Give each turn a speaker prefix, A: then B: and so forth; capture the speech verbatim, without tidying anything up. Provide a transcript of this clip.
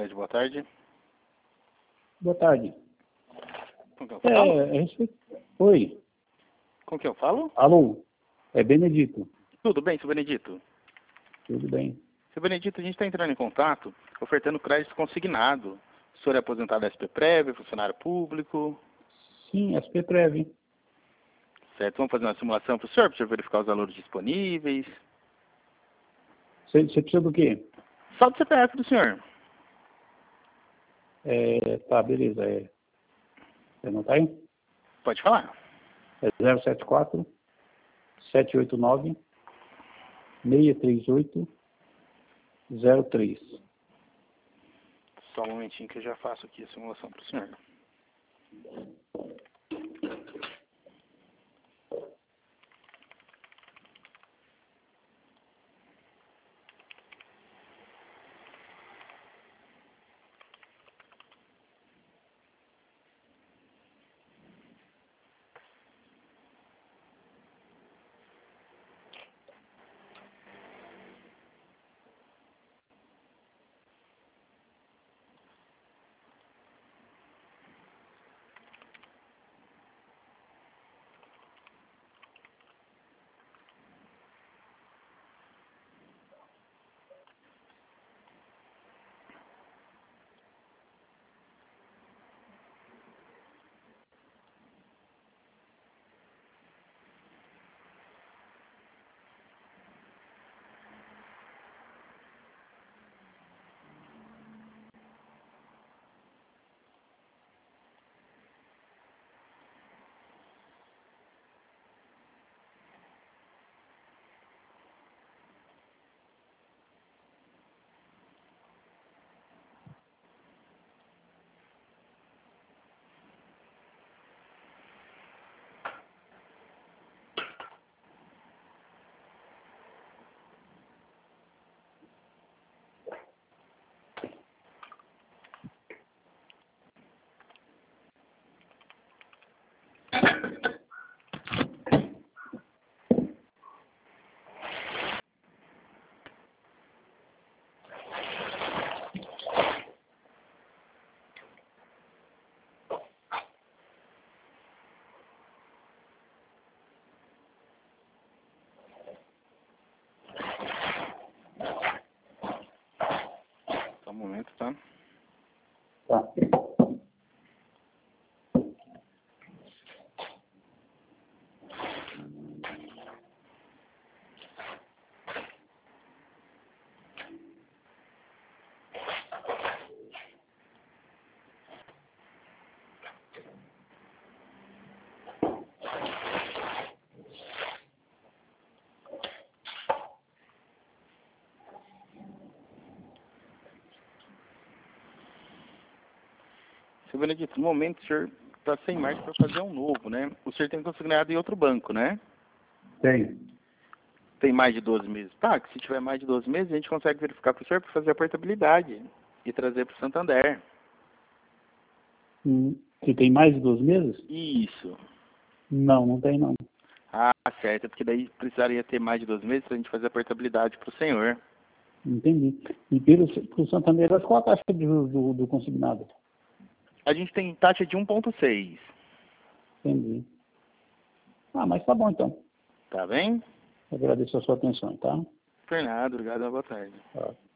A: Cred, boa tarde.
B: Boa tarde.
A: Com quem eu falo?
B: É, a respeito... Oi.
A: Com quem eu falo?
B: Alô, é Benedito.
A: Tudo bem, seu Benedito?
B: Tudo bem.
A: Seu Benedito, a gente está entrando em contato ofertando crédito consignado. O senhor é aposentado da S P Prev, funcionário público?
B: Sim, S P Prev.
A: Certo, vamos fazer uma simulação para o senhor, para o senhor verificar os valores disponíveis.
B: Você precisa do quê?
A: Só do C P F do senhor.
B: É, tá, beleza. É, você não tá aí?
A: Pode falar.
B: É zero sete quatro, sete oito nove, seis três oito, zero três.
A: Só um momentinho que eu já faço aqui a simulação para o senhor. Só um momento, tá?
B: Tá.
A: Seu Benedito, no momento o senhor está sem margem para fazer um novo, né? O senhor tem consignado em outro banco, né?
B: Tem.
A: Tem mais de doze meses. Tá, que se tiver mais de doze meses, a gente consegue verificar para o senhor para fazer a portabilidade e trazer para o Santander.
B: Hum, Você tem mais de doze meses?
A: Isso.
B: Não, não tem não.
A: Ah, certo, porque daí precisaria ter mais de doze meses para a gente fazer a portabilidade para o senhor.
B: Entendi. E pelo, pelo Santander, qual a taxa do, do, do consignado?
A: A gente tem taxa de um ponto seis.
B: Entendi. Ah, mas tá bom então.
A: Tá bem?
B: Agradeço a sua atenção, tá?
A: Fernando, obrigado, boa tarde.
B: Tá.